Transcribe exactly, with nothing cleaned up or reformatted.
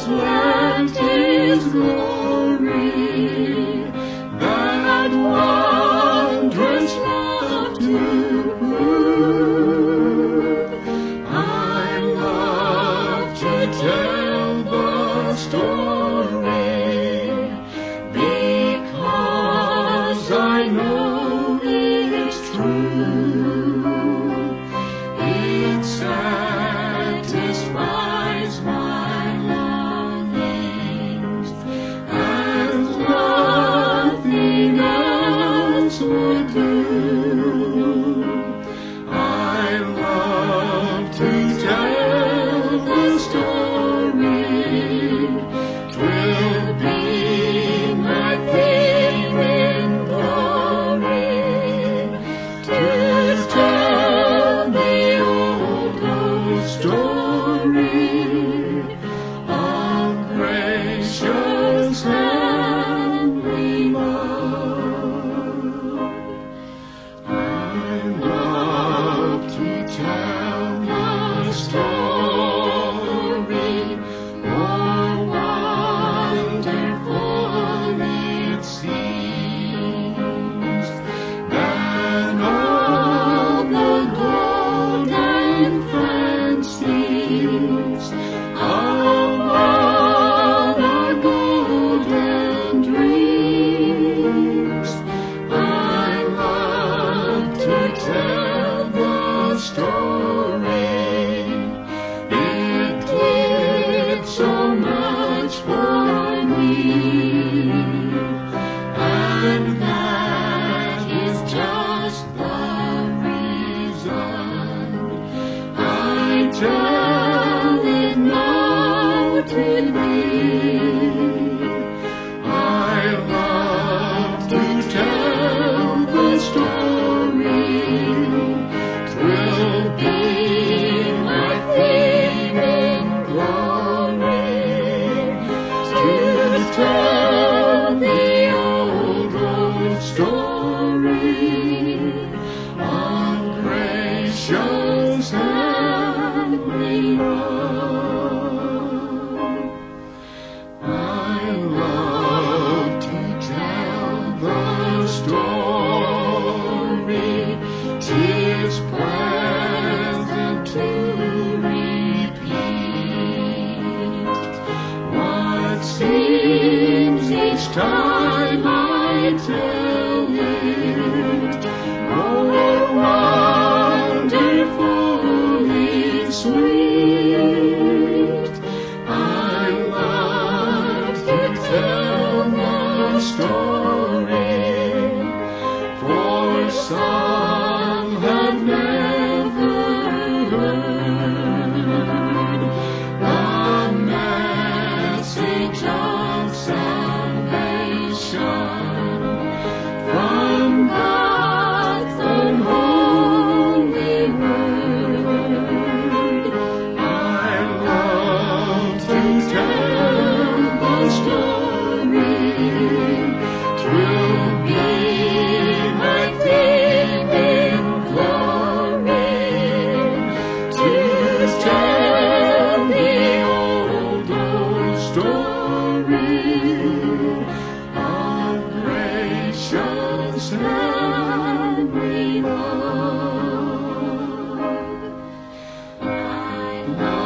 left His glory, that wondrous love to prove. I love to tell the story, because I know it's true. It satisfies my longings, and nothing else would do. I love to tell the story. 'Twill be my fame in glory to tell the old, old story of gracious heavenly love. I love to tell the story, more wonderful it seems than all the gold and fancies of other golden dreams. I love to tell the story. It did so much for me, and that is just the reason I tell it now to thee. I love to tell the story. 'Twill be my fame and glory to tell the old, old story of gracious heavenly love. I love to tell the story. 'Tis pleasant to repeat what seems each time I tell it more wonderfully sweet. I love to tell the story, for some have never heard the message of salvation from God's own holy word. I love to tell the story. 'Twill be my fame in glory to tell the old, old story of gracious heavenly love. I love